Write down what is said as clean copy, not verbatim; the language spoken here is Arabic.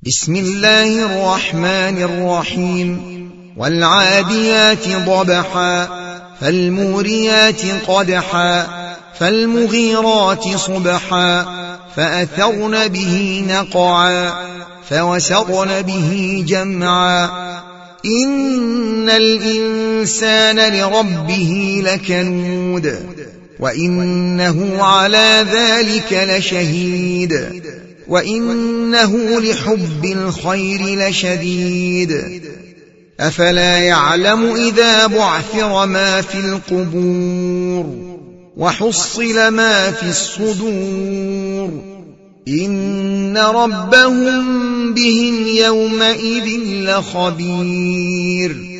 بسم الله الرحمن الرحيم والعاديات ضبحا فالموريات قدحا فالمغيرات صبحا فأثرن به نقعا فوسطن به جمعا إن الإنسان لربه لكنود وإنه على ذلك لشهيد وإنه لحب الخير لشديد أفلا يعلم إذا بعثر ما في القبور وحصل ما في الصدور إن ربهم بهم يومئذ لخبير